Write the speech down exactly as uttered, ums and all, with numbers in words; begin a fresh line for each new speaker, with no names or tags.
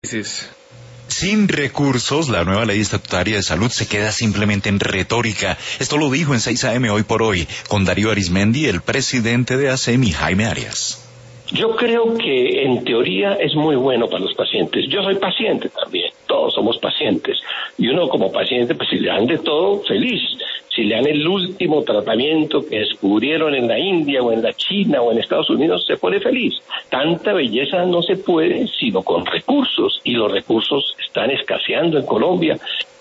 Sin recursos, la nueva ley estatutaria de salud se queda simplemente en retórica. Esto lo dijo en seis A M Hoy por Hoy, con Darío Arizmendi, el presidente de ASEM, y Jaime Arias.
Yo creo que en teoría es muy bueno para los pacientes. Yo soy paciente también, todos somos pacientes. Y uno como paciente, pues si le dan de todo, feliz. Si le dan el último tratamiento que descubrieron en la India o en la China o en Estados Unidos, se pone feliz. Tanta belleza no se puede sino con recursos, y los recursos están escaseando en Colombia.